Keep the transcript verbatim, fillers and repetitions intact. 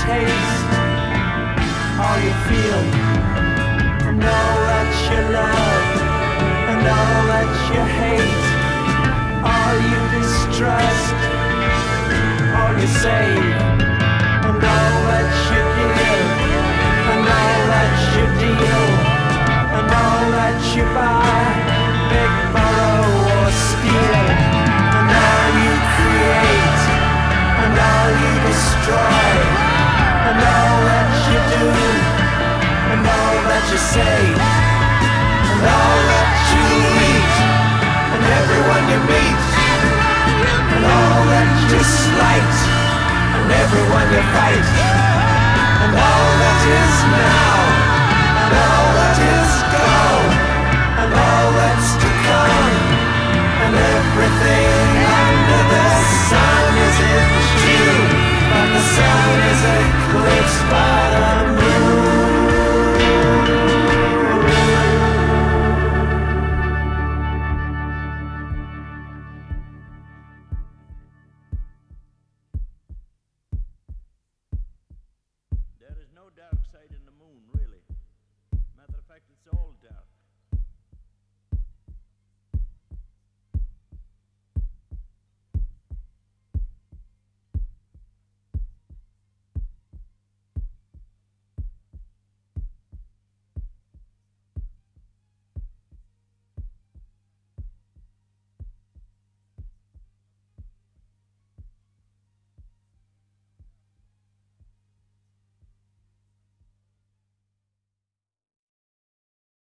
taste, all you feel, and all that you love, and all that you hate, all you distrust, all you save, and all that you give, and all that you deal, and all that you buy, beg, borrow or steal, and all you create, and all you destroy, and all that you do, and all that you say, and all that you eat, and everyone you meet, and all that you slight, and everyone you fight, and all that is now, and all that is gone, and all that's to come, and everything under the sun is in June, but the sun is eclipsed by the moon. There is no dark side in the moon, really. Matter of fact, it's all dark.